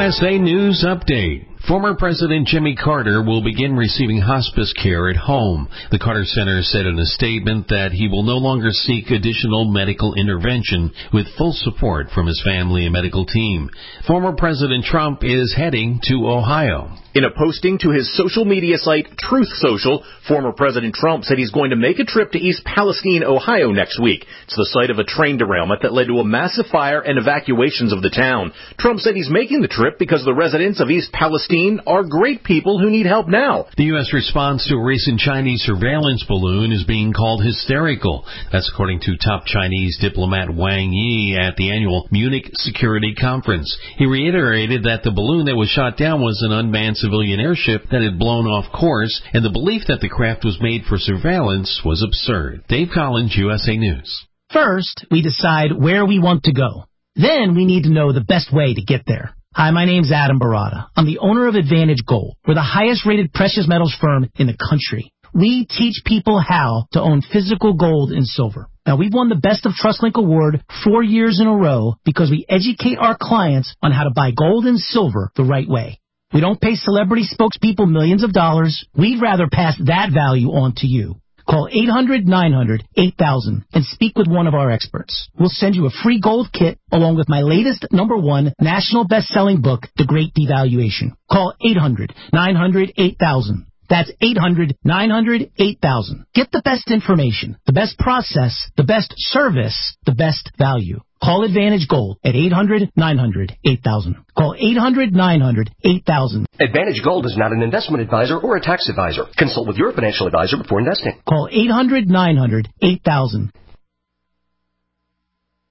USA News Update. Former President Jimmy Carter will begin receiving hospice care at home. The Carter Center said in a statement that he will no longer seek additional medical intervention with full support from his family and medical team. Former President Trump is heading to Ohio. In a posting to his social media site, Truth Social, former President Trump said he's going to make a trip to East Palestine, Ohio next week. It's the site of a train derailment that led to a massive fire and evacuations of the town. Trump said he's making the trip because the residents of East Palestine are great people who need help now. The U.S. response to a recent Chinese surveillance balloon is being called hysterical. That's according to top Chinese diplomat Wang Yi at the annual Munich Security Conference. He reiterated that the balloon that was shot down was an unmanned civilian airship that had blown off course, and the belief that the craft was made for surveillance was absurd. Dave Collins, USA News. First, we decide where we want to go. Then we need to know the best way to get there. Hi, my name's Adam Barada. I'm the owner of Advantage Gold. We're the highest rated precious metals firm in the country. We teach people how to own physical gold and silver. Now, we've won the Best of TrustLink Award 4 years in a row because we educate our clients on how to buy gold and silver the right way. We don't pay celebrity spokespeople millions of dollars. We'd rather pass that value on to you. Call 800-900-8000 and speak with one of our experts. We'll send you a free gold kit along with my latest #1 national best-selling book, The Great Devaluation. Call 800-900-8000. That's 800-900-8000. Get the best information, the best process, the best service, the best value. Call Advantage Gold at 800-900-8000. Call 800-900-8000. Advantage Gold is not an investment advisor or a tax advisor. Consult with your financial advisor before investing. Call 800-900-8000.